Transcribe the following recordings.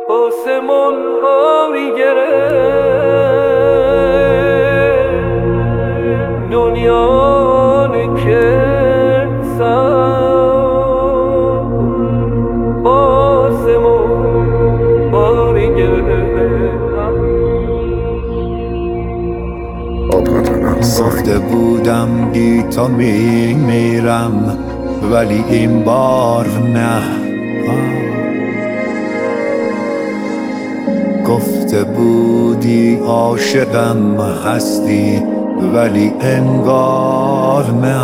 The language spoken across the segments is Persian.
آسمون آبی گرفت دنیا نکرد سر آسمون آبی گرفت گفته بودم بی تو میمیرم ولی این بار نه. گفته بودی عاشقم هستی ولی انگار نه.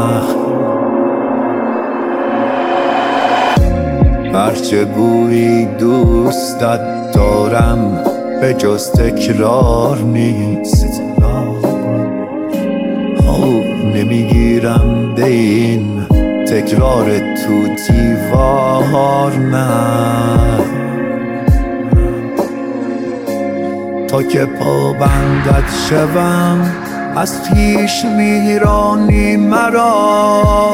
هرچه گویی دوستت دارم به جز تکرار نیست. نمیگیرم به این تکرار تو دیوار نه. تا که پابندت شوم از پیش میرانی مرا.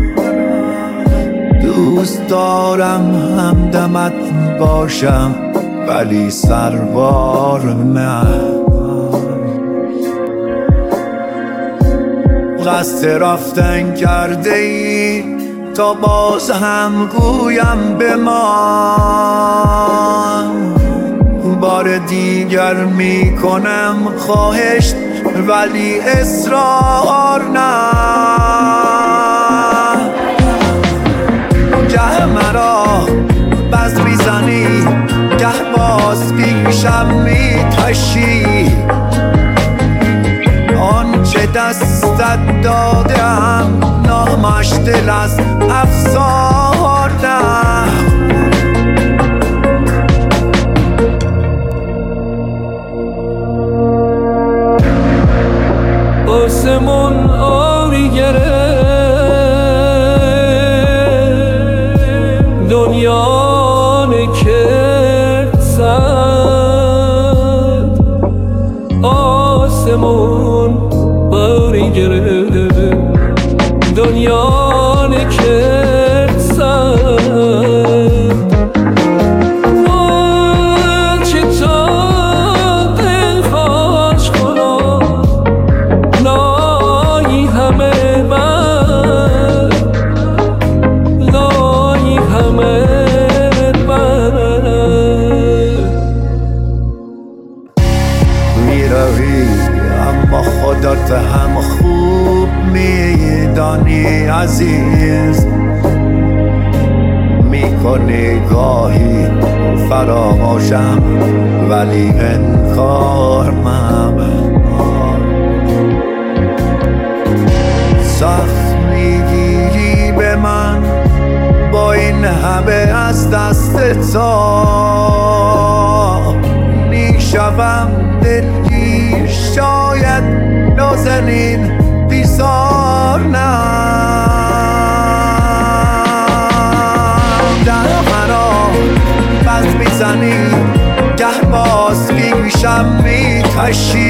دوست دارم همدمت باشم ولی سربار نه. قصد رفتن کرده ای تا باز هم گویم بمان. بار دیگر میکنم خواهش ولی اصرار نه. گه مرا بس میزنی گه باز پیشم میکشی. آنچه دستت دادم نامش دل از افسار نه. آسمون آبی گرفت دنیا نکرد سد آسمون آبی گرفت دنیا نکرد سد اما خودت هم خوب میدانی عزیز. میکنی گاهی فراموشم ولی انکار ممنون. سخت میگیری به من با این همه از دست تا. میشوم دلگیر شاید نازنین بیزار نه. در مرا بس میزنی گه باز پیشم میکشی.